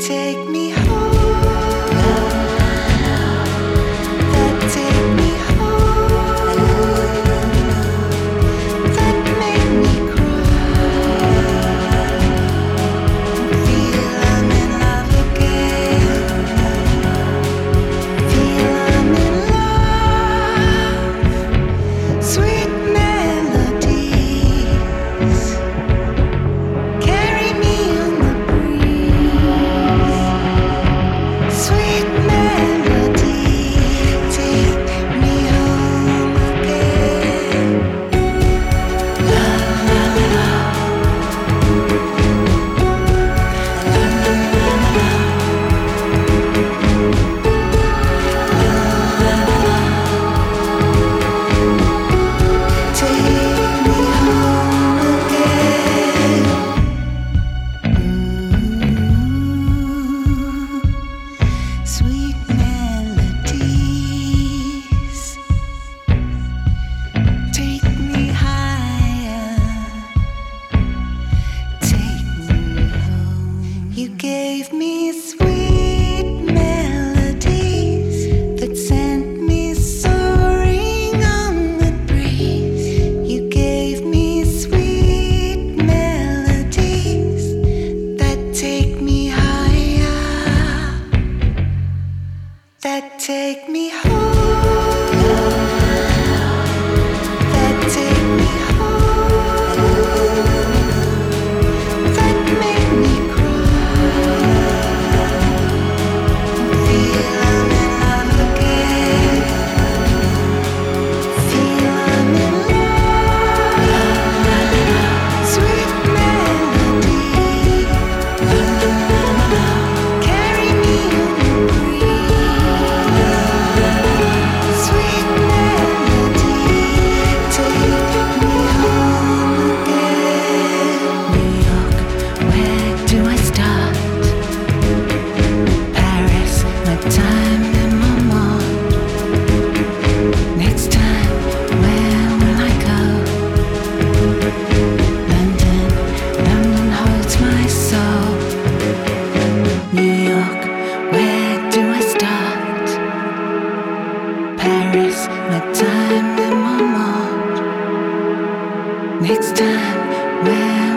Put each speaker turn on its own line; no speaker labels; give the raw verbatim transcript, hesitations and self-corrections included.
take me home, that take me home, that make me cry, feel I'm in love again, feel I'm in love, sweet melodies carry me on the breeze, sweet melody, take me home again. La la la, la la la, take me home again. Sweet melodies take me higher, take me home. You gave me sweet melodies that sent me soaring on the breeze. You gave me sweet melodies that take me higher, that take me home, that take me home, that make me cry, feel I'm in love again, feel I'm in love, sweet melody, carry me on the breeze, sweet melody, take me home again. New York, where do I start? Paris, my time and my mind. Next time, where will I go? London, London holds my soul. New York, where do I start? Paris, my time and my mind. Next time, where